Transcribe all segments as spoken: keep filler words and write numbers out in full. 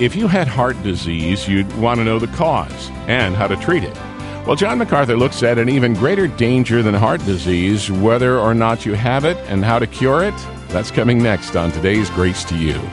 If you had heart disease, you'd want to know the cause and how to treat it. Well, John MacArthur looks at an even greater danger than heart disease, whether or not you have it and how to cure it. That's coming next on today's Grace to You.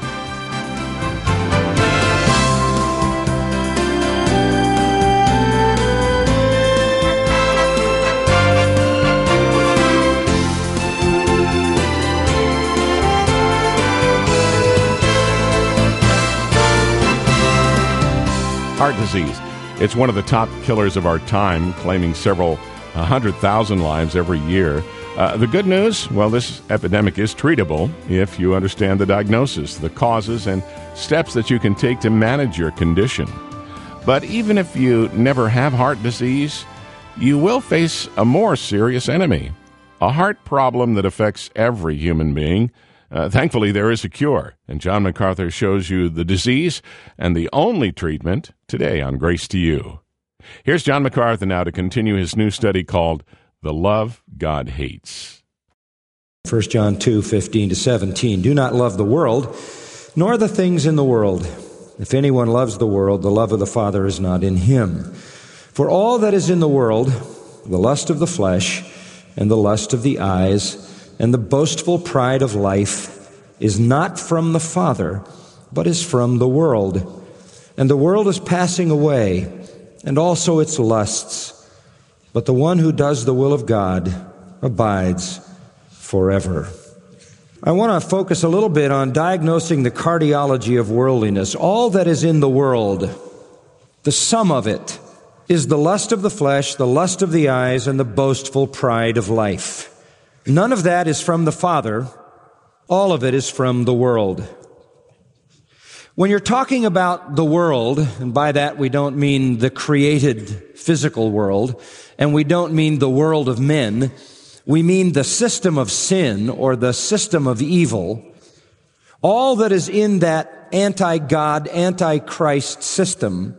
Heart disease. It's one of the top killers of our time, claiming several hundred thousand lives every year. Uh, the good news, well, this epidemic is treatable if you understand the diagnosis, the causes, and steps that you can take to manage your condition. But even if you never have heart disease, you will face a more serious enemy, a heart problem that affects every human being. Uh, thankfully, there is a cure, and John MacArthur shows you the disease and the only treatment today on Grace to You. Here's John MacArthur now to continue his new study called The Love God Hates. First John two, fifteen to seventeen. Do not love the world, nor the things in the world. If anyone loves the world, the love of the Father is not in him. For all that is in the world, the lust of the flesh, and the lust of the eyes, and the boastful pride of life, is not from the Father, but is from the world. And the world is passing away, and also its lusts. But the one who does the will of God abides forever. I want to focus a little bit on diagnosing the cardiology of worldliness. All that is in the world, the sum of it, is the lust of the flesh, the lust of the eyes, and the boastful pride of life. None of that is from the Father. All of it is from the world. When you're talking about the world, and by that we don't mean the created physical world, and we don't mean the world of men, we mean the system of sin or the system of evil. All that is in that anti-God, anti-Christ system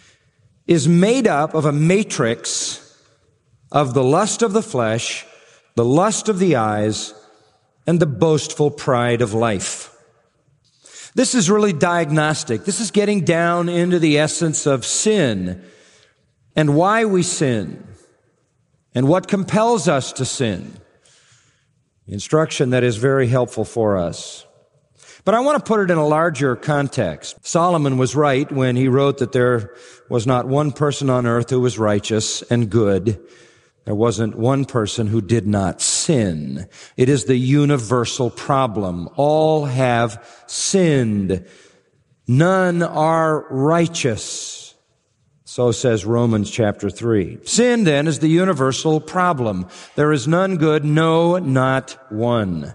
is made up of a matrix of the lust of the flesh, the lust of the eyes, and the boastful pride of life. This is really diagnostic. This is getting down into the essence of sin and why we sin and what compels us to sin. Instruction that is very helpful for us. But I want to put it in a larger context. Solomon was right when he wrote that there was not one person on earth who was righteous and good. There wasn't one person who did not sin. It is the universal problem. All have sinned. None are righteous. So says Romans chapter three. Sin, then, is the universal problem. There is none good, no, not one.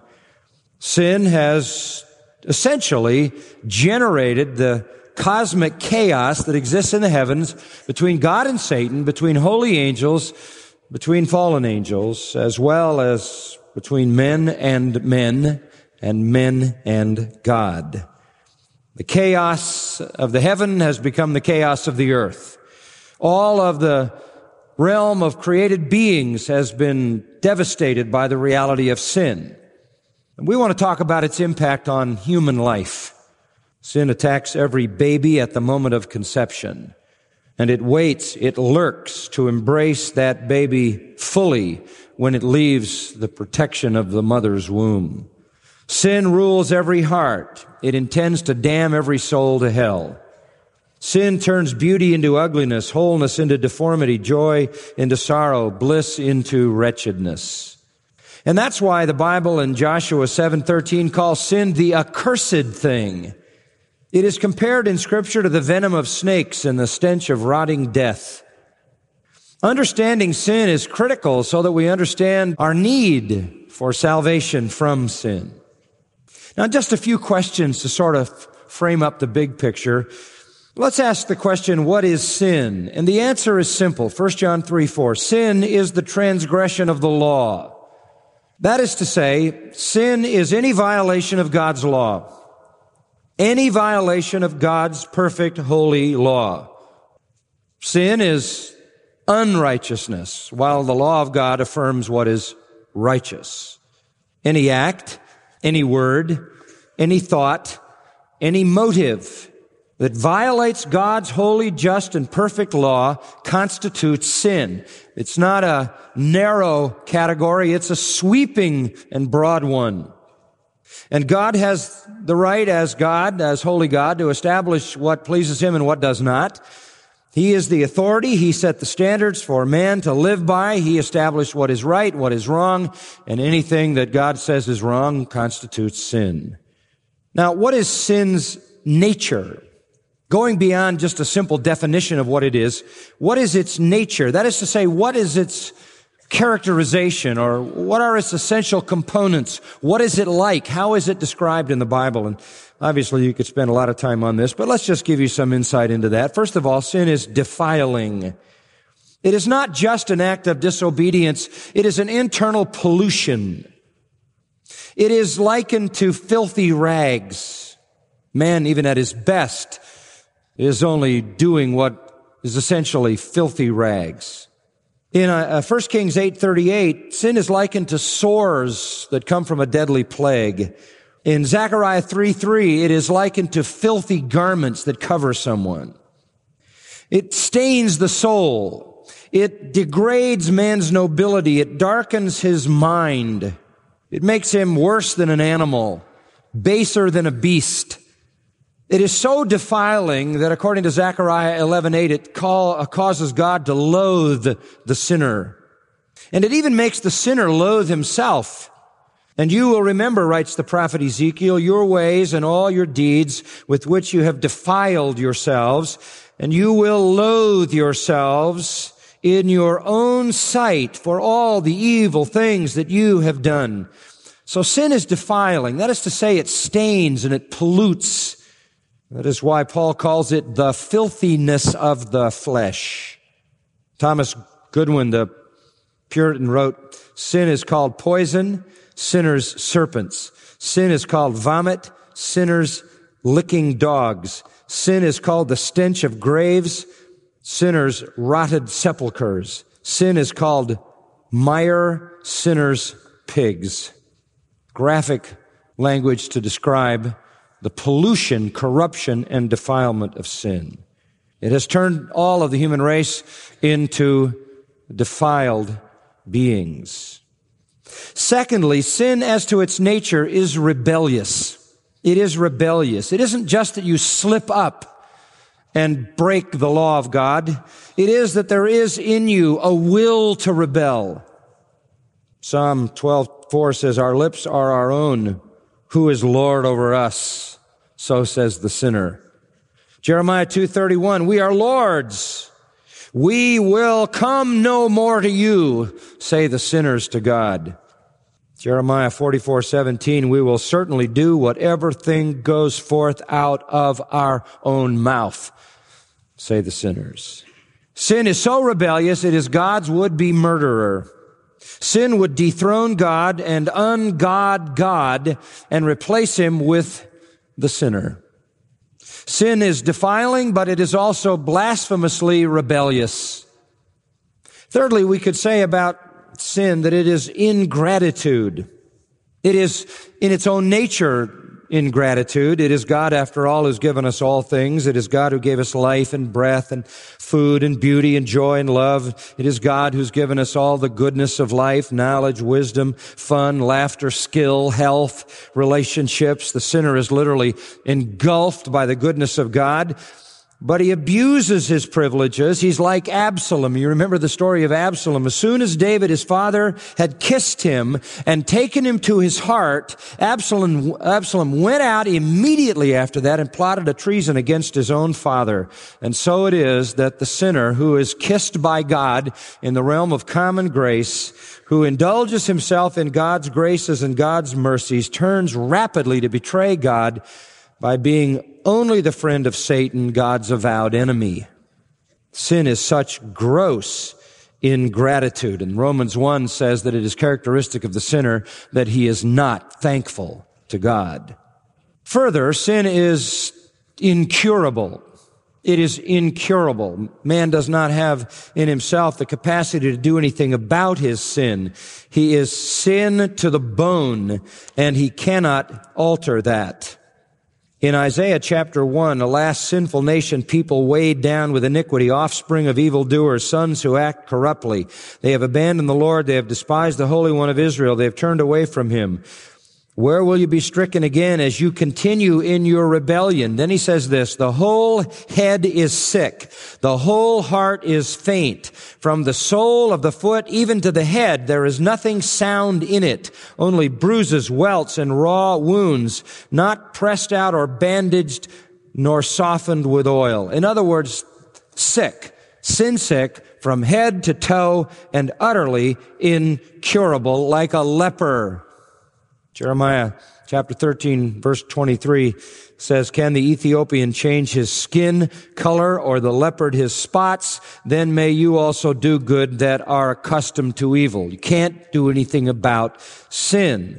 Sin has essentially generated the cosmic chaos that exists in the heavens between God and Satan, between holy angels, between fallen angels, as well as between men and men, and men and God. The chaos of the heaven has become the chaos of the earth. All of the realm of created beings has been devastated by the reality of sin. And we want to talk about its impact on human life. Sin attacks every baby at the moment of conception. And it waits, it lurks to embrace that baby fully when it leaves the protection of the mother's womb. Sin rules every heart. It intends to damn every soul to hell. Sin turns beauty into ugliness, wholeness into deformity, joy into sorrow, bliss into wretchedness. And that's why the Bible in Joshua seven thirteen calls sin the accursed thing. It is compared in Scripture to the venom of snakes and the stench of rotting death. Understanding sin is critical so that we understand our need for salvation from sin. Now, just a few questions to sort of frame up the big picture. Let's ask the question, what is sin? And the answer is simple. First John three four. Sin is the transgression of the law. That is to say, sin is any violation of God's law. Any violation of God's perfect, holy law. Sin is unrighteousness, while the law of God affirms what is righteous. Any act, any word, any thought, any motive that violates God's holy, just, and perfect law constitutes sin. It's not a narrow category, it's a sweeping and broad one. And God has the right as God, as holy God, to establish what pleases Him and what does not. He is the authority. He set the standards for man to live by. He established what is right, what is wrong, and anything that God says is wrong constitutes sin. Now, what is sin's nature? Going beyond just a simple definition of what it is, what is its nature? That is to say, what is its characterization, or what are its essential components? What is it like? How is it described in the Bible? And obviously you could spend a lot of time on this, but let's just give you some insight into that. First of all, sin is defiling. It is not just an act of disobedience. It is an internal pollution. It is likened to filthy rags. Man, even at his best, is only doing what is essentially filthy rags. In uh, First Kings eight thirty-eight, sin is likened to sores that come from a deadly plague. In Zechariah three three, it is likened to filthy garments that cover someone. It stains the soul. It degrades man's nobility. It darkens his mind. It makes him worse than an animal, baser than a beast. It is so defiling that according to Zechariah eleven eight, it call, uh, causes God to loathe the sinner. And it even makes the sinner loathe himself. And you will remember, writes the prophet Ezekiel, your ways and all your deeds with which you have defiled yourselves, and you will loathe yourselves in your own sight for all the evil things that you have done. So sin is defiling. That is to say, it stains and it pollutes. That is why Paul calls it the filthiness of the flesh. Thomas Goodwin, the Puritan, wrote, sin is called poison, sinners serpents. Sin is called vomit, sinners licking dogs. Sin is called the stench of graves, sinners rotted sepulchres. Sin is called mire, sinners pigs. Graphic language to describe the pollution, corruption, and defilement of sin. It has turned all of the human race into defiled beings. Secondly, sin as to its nature is rebellious. It is rebellious. It isn't just that you slip up and break the law of God. It is that there is in you a will to rebel. Psalm twelve four says, our lips are our own. Who is Lord over us? So says the sinner. Jeremiah two thirty-one, we are Lord's. We will come no more to you, say the sinners to God. Jeremiah forty-four seventeen, we will certainly do whatever thing goes forth out of our own mouth, say the sinners. Sin is so rebellious, it is God's would-be murderer. Sin would dethrone God and ungod God and replace him with the sinner. Sin is defiling, but it is also blasphemously rebellious. Thirdly, we could say about sin that it is ingratitude. It is in its own nature ingratitude. It is God, after all, who's given us all things. It is God who gave us life and breath and food and beauty and joy and love. It is God who's given us all the goodness of life, knowledge, wisdom, fun, laughter, skill, health, relationships. The sinner is literally engulfed by the goodness of God. But he abuses his privileges. He's like Absalom. You remember the story of Absalom. As soon as David, his father, had kissed him and taken him to his heart, Absalom, Absalom went out immediately after that and plotted a treason against his own father. And so it is that the sinner who is kissed by God in the realm of common grace, who indulges himself in God's graces and God's mercies, turns rapidly to betray God by being only the friend of Satan, God's avowed enemy. Sin is such gross ingratitude. And Romans one says that it is characteristic of the sinner that he is not thankful to God. Further, sin is incurable. It is incurable. Man does not have in himself the capacity to do anything about his sin. He is sin to the bone, and he cannot alter that. In Isaiah chapter one, a last sinful nation, people weighed down with iniquity, offspring of evildoers, sons who act corruptly. They have abandoned the Lord. They have despised the Holy One of Israel. They have turned away from him. Where will you be stricken again as you continue in your rebellion? Then he says this, the whole head is sick. The whole heart is faint. From the sole of the foot even to the head, there is nothing sound in it. Only bruises, welts, and raw wounds, not pressed out or bandaged, nor softened with oil. In other words, sick, sin sick, from head to toe, and utterly incurable, like a leper. Jeremiah chapter thirteen, verse twenty-three says, can the Ethiopian change his skin color or the leopard his spots? Then may you also do good that are accustomed to evil. You can't do anything about sin.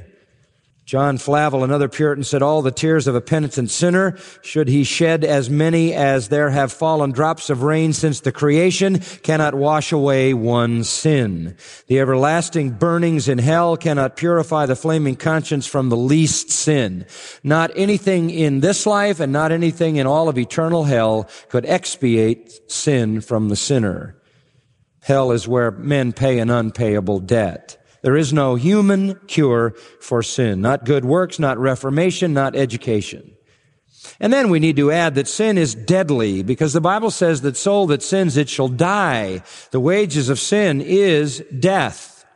John Flavel, another Puritan, said, all the tears of a penitent sinner, should he shed as many as there have fallen drops of rain since the creation, cannot wash away one sin. The everlasting burnings in hell cannot purify the flaming conscience from the least sin. Not anything in this life and not anything in all of eternal hell could expiate sin from the sinner. Hell is where men pay an unpayable debt. There is no human cure for sin. Not good works, not reformation, not education. And then we need to add that sin is deadly, because the Bible says that soul that sins, it shall die. The wages of sin is death.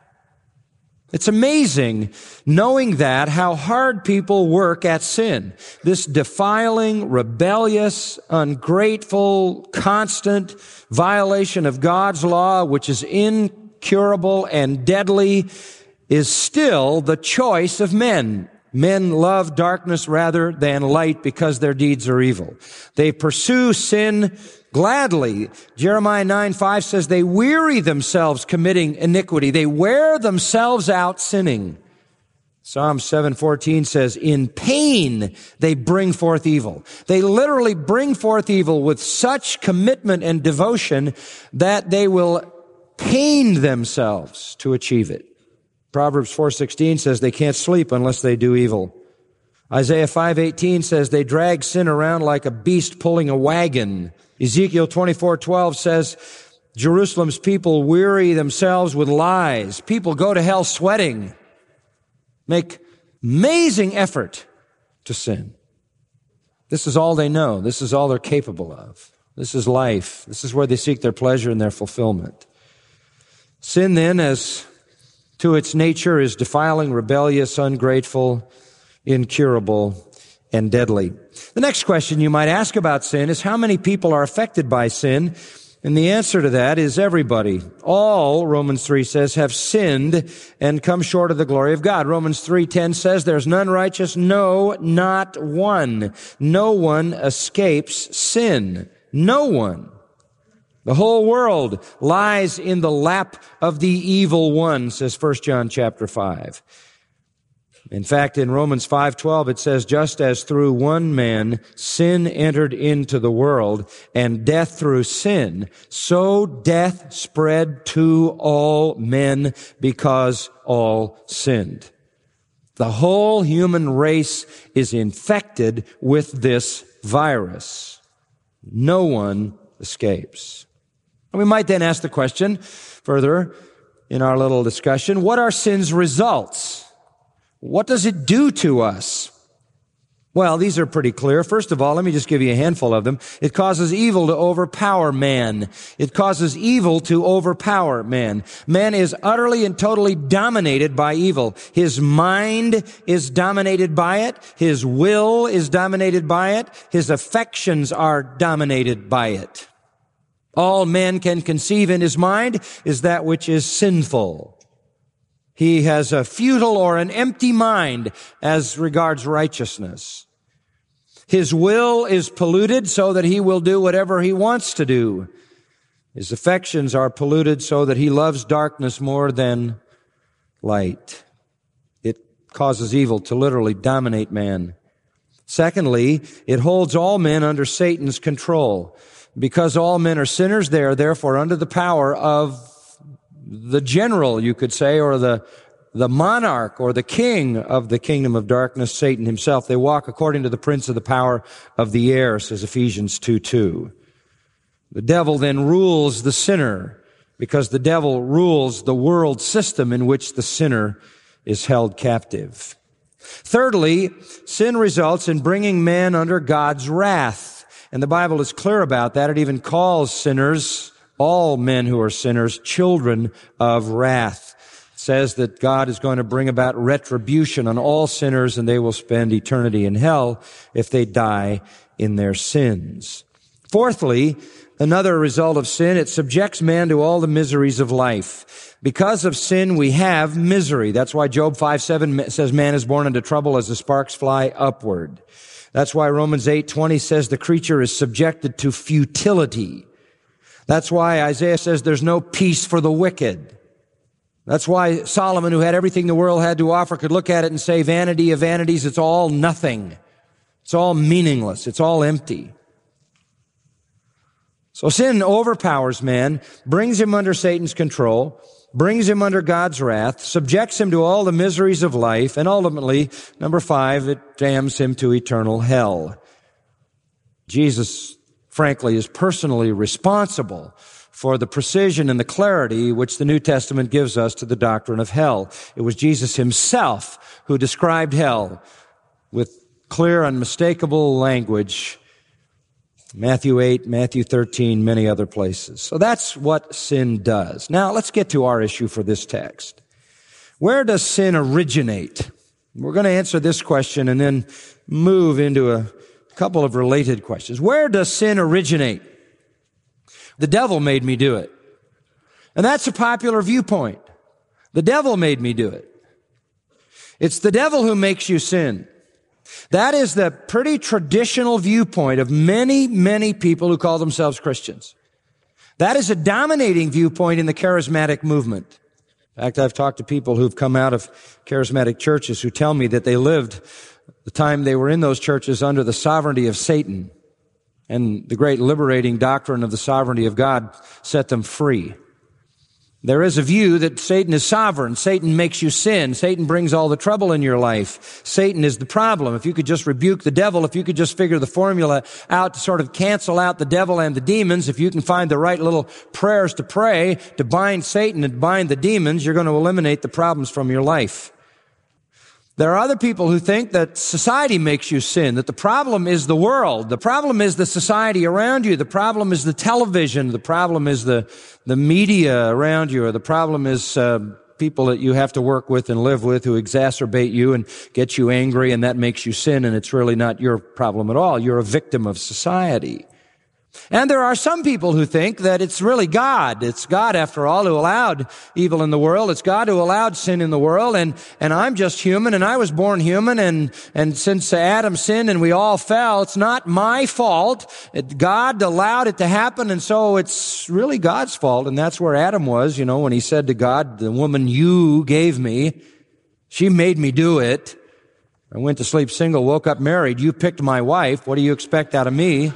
It's amazing knowing that, how hard people work at sin. This defiling, rebellious, ungrateful, constant violation of God's law, which is in incurable and deadly, is still the choice of men. Men love darkness rather than light because their deeds are evil. They pursue sin gladly. Jeremiah nine five says they weary themselves committing iniquity. They wear themselves out sinning. Psalm seven fourteen says, in pain they bring forth evil. They literally bring forth evil with such commitment and devotion that they will pain themselves to achieve it. Proverbs four sixteen says they can't sleep unless they do evil. Isaiah five eighteen says they drag sin around like a beast pulling a wagon. Ezekiel twenty-four twelve says Jerusalem's people weary themselves with lies. People go to hell sweating, make amazing effort to sin. This is all they know. This is all they're capable of. This is life. This is where they seek their pleasure and their fulfillment. Sin, then, as to its nature, is defiling, rebellious, ungrateful, incurable, and deadly. The next question you might ask about sin is how many people are affected by sin? And the answer to that is everybody. All, Romans three says, have sinned and come short of the glory of God. Romans three ten says, there's none righteous, no, not one. No one escapes sin. No one. The whole world lies in the lap of the evil one, says First John chapter five. In fact, in Romans five twelve, it says, just as through one man sin entered into the world, and death through sin, so death spread to all men because all sinned. The whole human race is infected with this virus. No one escapes. And we might then ask the question further in our little discussion, what are sin's results? What does it do to us? Well, these are pretty clear. First of all, let me just give you a handful of them. It causes evil to overpower man. It causes evil to overpower man. Man is utterly and totally dominated by evil. His mind is dominated by it. His will is dominated by it. His affections are dominated by it. All man can conceive in his mind is that which is sinful. He has a futile or an empty mind as regards righteousness. His will is polluted so that he will do whatever he wants to do. His affections are polluted so that he loves darkness more than light. It causes evil to literally dominate man. Secondly, it holds all men under Satan's control. Because all men are sinners, they are therefore under the power of the general, you could say, or the the monarch or the king of the kingdom of darkness, Satan himself. They walk according to the prince of the power of the air, says Ephesians two two. The devil then rules the sinner because the devil rules the world system in which the sinner is held captive. Thirdly, sin results in bringing man under God's wrath. And the Bible is clear about that. It even calls sinners, all men who are sinners, children of wrath. It says that God is going to bring about retribution on all sinners, and they will spend eternity in hell if they die in their sins. Fourthly, another result of sin, it subjects man to all the miseries of life. Because of sin, we have misery. That's why Job five seven says man is born into trouble as the sparks fly upward. That's why Romans eight twenty says the creature is subjected to futility. That's why Isaiah says there's no peace for the wicked. That's why Solomon, who had everything the world had to offer, could look at it and say, vanity of vanities, it's all nothing. It's all meaningless. It's all empty. So sin overpowers man, brings him under Satan's control, brings him under God's wrath, subjects him to all the miseries of life, and ultimately, number five, it damns him to eternal hell. Jesus, frankly, is personally responsible for the precision and the clarity which the New Testament gives us to the doctrine of hell. It was Jesus himself who described hell with clear, unmistakable language. Matthew eight, Matthew thirteen, many other places. So that's what sin does. Now, let's get to our issue for this text. Where does sin originate? We're going to answer this question and then move into a couple of related questions. Where does sin originate? The devil made me do it. And that's a popular viewpoint. The devil made me do it. It's the devil who makes you sin. That is the pretty traditional viewpoint of many, many people who call themselves Christians. That is a dominating viewpoint in the charismatic movement. In fact, I've talked to people who've come out of charismatic churches who tell me that they lived the time they were in those churches under the sovereignty of Satan, and the great liberating doctrine of the sovereignty of God set them free. There is a view that Satan is sovereign. Satan makes you sin. Satan brings all the trouble in your life. Satan is the problem. If you could just rebuke the devil, if you could just figure the formula out to sort of cancel out the devil and the demons, if you can find the right little prayers to pray to bind Satan and bind the demons, you're going to eliminate the problems from your life. There are other people who think that society makes you sin, that the problem is the world. The problem is the society around you. The problem is the television. The problem is the, the media around you. Or the problem is uh, people that you have to work with and live with who exacerbate you and get you angry, and that makes you sin, and it's really not your problem at all. You're a victim of society. And there are some people who think that it's really God. It's God, after all, who allowed evil in the world. It's God who allowed sin in the world. And, and I'm just human, and I was born human. And, and since Adam sinned and we all fell, it's not my fault. It, God allowed it to happen. And so it's really God's fault. And that's where Adam was, you know, when he said to God, the woman you gave me, she made me do it. I went to sleep single, woke up married. You picked my wife. What do you expect out of me?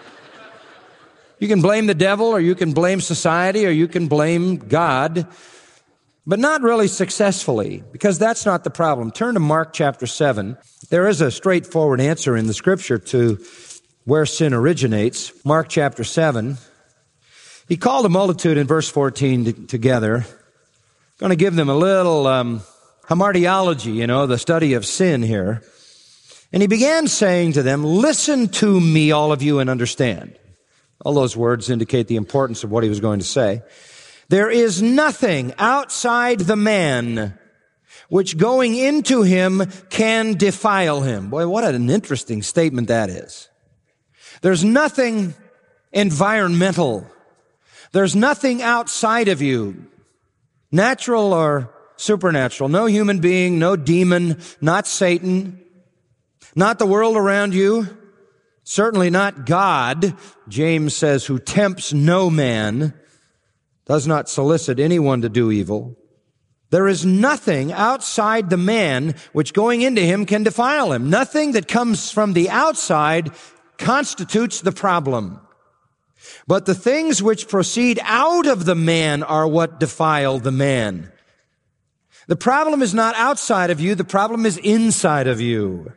You can blame the devil, or you can blame society, or you can blame God, but not really successfully, because that's not the problem. Turn to Mark chapter seven. There is a straightforward answer in the scripture to where sin originates. Mark chapter seven. He called a multitude in verse fourteen t- together. I'm going to give them a little um, hamartiology, you know, the study of sin here. And he began saying to them, listen to me, all of you, and understand. All those words indicate the importance of what he was going to say. There is nothing outside the man which going into him can defile him. Boy, what an interesting statement that is. There's nothing environmental. There's nothing outside of you, natural or supernatural. No human being, no demon, not Satan, not the world around you. Certainly not God. James says, who tempts no man, does not solicit anyone to do evil. There is nothing outside the man which going into him can defile him. Nothing that comes from the outside constitutes the problem. But the things which proceed out of the man are what defile the man. The problem is not outside of you. The problem is inside of you.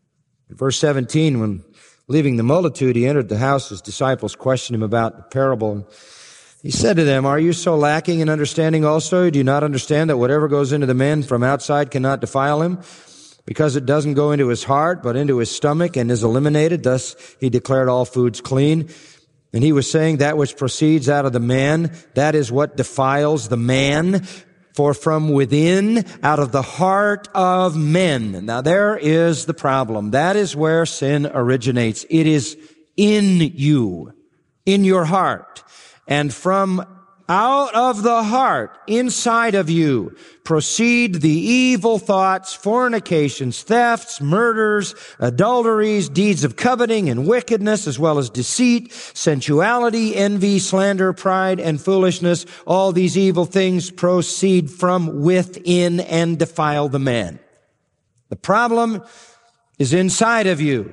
In verse seventeen, when leaving the multitude, he entered the house. His disciples questioned him about the parable. He said to them, "Are you so lacking in understanding also? Do you not understand that whatever goes into the man from outside cannot defile him? Because it doesn't go into his heart, but into his stomach and is eliminated. Thus he declared all foods clean." And he was saying that which proceeds out of the man, that is what defiles the man. For from within, out of the heart of men. Now there is the problem. That is where sin originates. It is in you, in your heart. And from out of the heart, inside of you, proceed the evil thoughts, fornications, thefts, murders, adulteries, deeds of coveting and wickedness, as well as deceit, sensuality, envy, slander, pride, and foolishness. All these evil things proceed from within and defile the man. The problem is inside of you.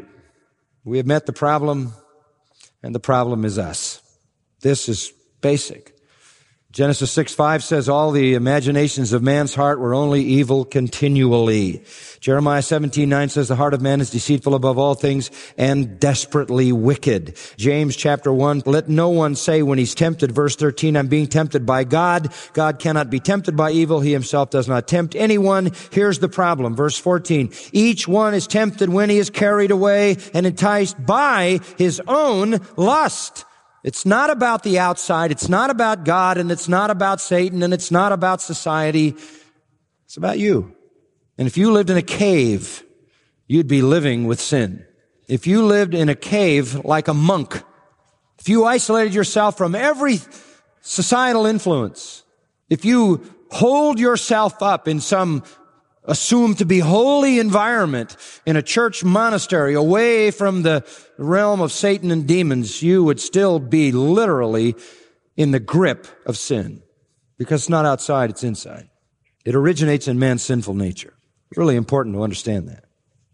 We have met the problem, and the problem is us. This is basic. Genesis six five says, all the imaginations of man's heart were only evil continually. Jeremiah seventeen nine says, the heart of man is deceitful above all things and desperately wicked. James chapter one, let no one say when he's tempted, verse thirteen, I'm being tempted by God. God cannot be tempted by evil. He himself does not tempt anyone. Here's the problem. Verse fourteen, each one is tempted when he is carried away and enticed by his own lust. It's not about the outside, it's not about God, and it's not about Satan, and it's not about society. It's about you. And if you lived in a cave, you'd be living with sin. If you lived in a cave like a monk, if you isolated yourself from every societal influence, if you hold yourself up in some assumed to be holy environment in a church monastery away from the realm of Satan and demons, you would still be literally in the grip of sin. Because it's not outside, it's inside. It originates in man's sinful nature. It's really important to understand that.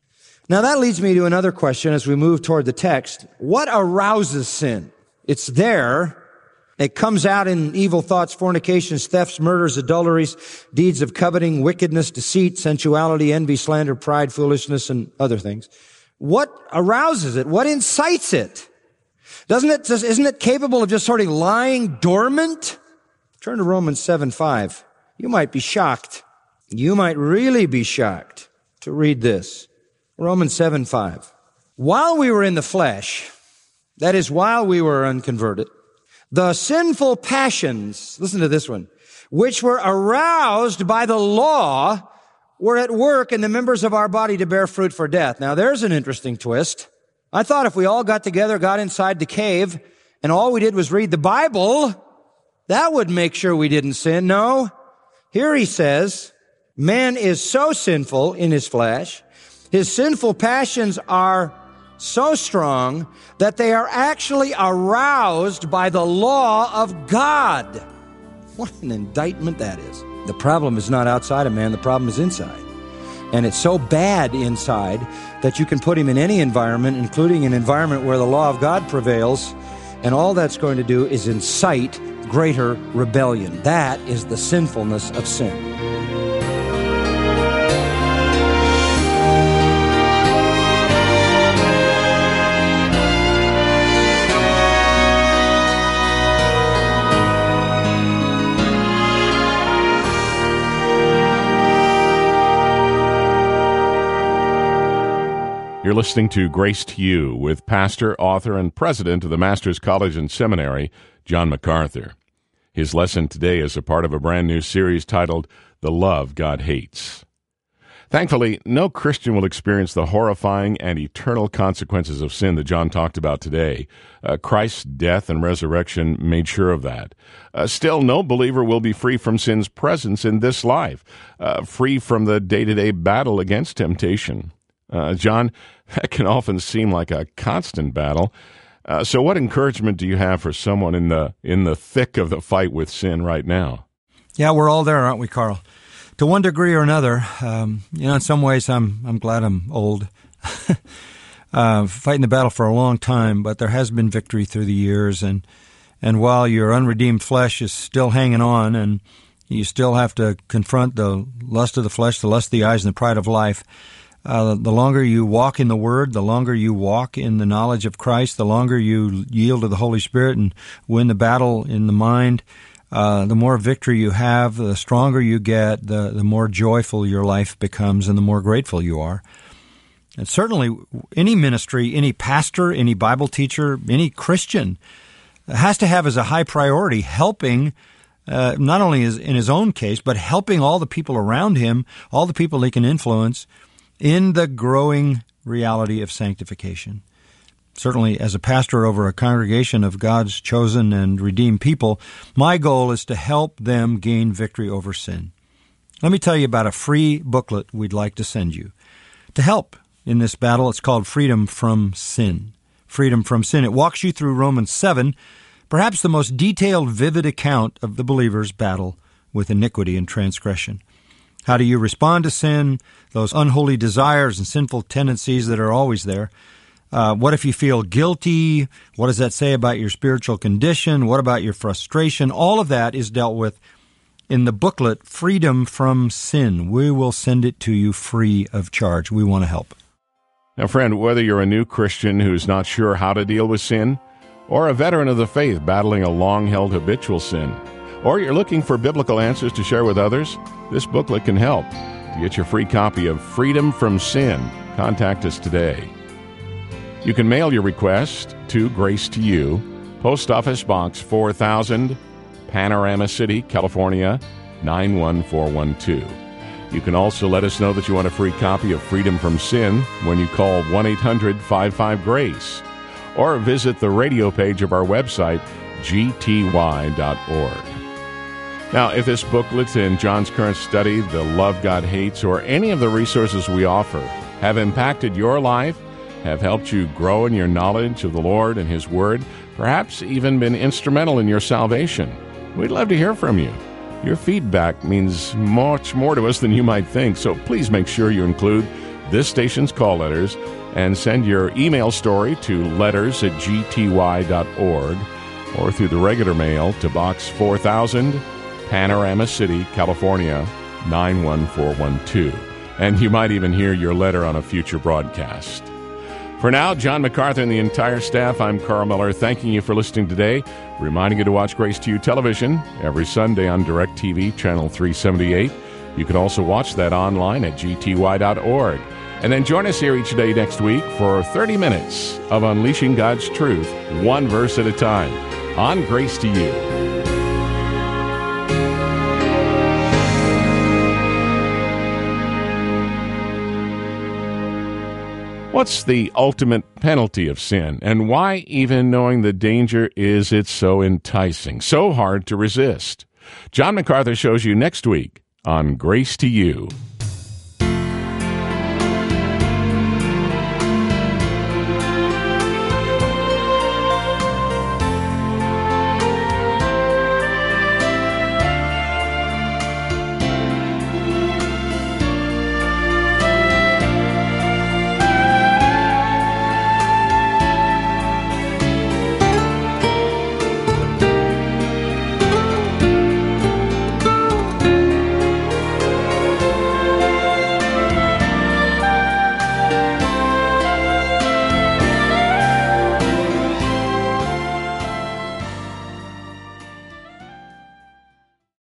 Now that leads me to another question as we move toward the text. What arouses sin? It's there. It comes out in evil thoughts, fornications, thefts, murders, adulteries, deeds of coveting, wickedness, deceit, sensuality, envy, slander, pride, foolishness, and other things. What arouses it? What incites it? Doesn't it, isn't it capable of just sort of lying dormant? Turn to Romans seven five. You might be shocked. You might really be shocked to read this. Romans seven five. While we were in the flesh, that is, while we were unconverted, the sinful passions, listen to this one, which were aroused by the law were at work in the members of our body to bear fruit for death. Now there's an interesting twist. I thought if we all got together, got inside the cave, and all we did was read the Bible, that would make sure we didn't sin. No. Here he says, man is so sinful in his flesh, his sinful passions are so strong that they are actually aroused by the law of God. What an indictment that is. The problem is not outside of man, the problem is inside. And it's so bad inside that you can put him in any environment, including an environment where the law of God prevails, and all that's going to do is incite greater rebellion. That is the sinfulness of sin. You're listening to Grace to You with pastor, author, and president of the Masters College and Seminary, John MacArthur. His lesson today is a part of a brand new series titled The Love God Hates. Thankfully, no Christian will experience the horrifying and eternal consequences of sin that John talked about today. Uh, Christ's death and resurrection made sure of that. Uh, still, no believer will be free from sin's presence in this life, uh, free from the day-to-day battle against temptation. Uh, John, that can often seem like a constant battle. Uh, so what encouragement do you have for someone in the in the thick of the fight with sin right now? Yeah, we're all there, aren't we, Carl? To one degree or another. Um, you know, in some ways, I'm I'm glad I'm old. uh, fighting the battle for a long time, but there has been victory through the years. And, and while your unredeemed flesh is still hanging on and You still have to confront the lust of the flesh, the lust of the eyes, and the pride of life. Uh, the longer you walk in the Word, the longer you walk in the knowledge of Christ, the longer you yield to the Holy Spirit and win the battle in the mind, uh, the more victory you have, the stronger you get, the, the more joyful your life becomes, and the more grateful you are. And certainly any ministry, any pastor, any Bible teacher, any Christian has to have as a high priority helping, uh, not only in his own case, but helping all the people around him, all the people he can influence, in the growing reality of sanctification. Certainly, as a pastor over a congregation of God's chosen and redeemed people, my goal is to help them gain victory over sin. Let me tell you about a free booklet we'd like to send you. To help in this battle, it's called Freedom from Sin. Freedom from Sin. It walks you through Romans seven, perhaps the most detailed, vivid account of the believer's battle with iniquity and transgression. How do you respond to sin, those unholy desires and sinful tendencies that are always there? Uh, what if you feel guilty? What does that say about your spiritual condition? What about your frustration? All of that is dealt with in the booklet, Freedom from Sin. We will send it to you free of charge. We want to help. Now, friend, whether you're a new Christian who's not sure how to deal with sin, or a veteran of the faith battling a long-held habitual sin, or you're looking for biblical answers to share with others, this booklet can help. To get your free copy of Freedom from Sin, contact us today. You can mail your request to Grace to You, Post Office Box four thousand, Panorama City, California, nine one four one two. You can also let us know that you want a free copy of Freedom from Sin when you call one eight hundred five five GRACE, or visit the radio page of our website, g t y dot org. Now, if this booklet and John's current study, The Love God Hates, or any of the resources we offer have impacted your life, have helped you grow in your knowledge of the Lord and His Word, perhaps even been instrumental in your salvation, we'd love to hear from you. Your feedback means much more to us than you might think, so please make sure you include this station's call letters and send your email story to letters at g t y dot org or through the regular mail to Box four thousand, Panorama City, California, nine one four one two. And you might even hear your letter on a future broadcast. For now, John MacArthur and the entire staff, I'm Carl Miller, thanking you for listening today, reminding you to watch Grace to You television every Sunday on DirecTV, channel three seventy-eight. You can also watch that online at g t y dot org. And then join us here each day next week for thirty minutes of unleashing God's truth, one verse at a time, on Grace to You. What's the ultimate penalty of sin, and why, even knowing the danger, is it so enticing, so hard to resist? John MacArthur shows you next week on Grace to You.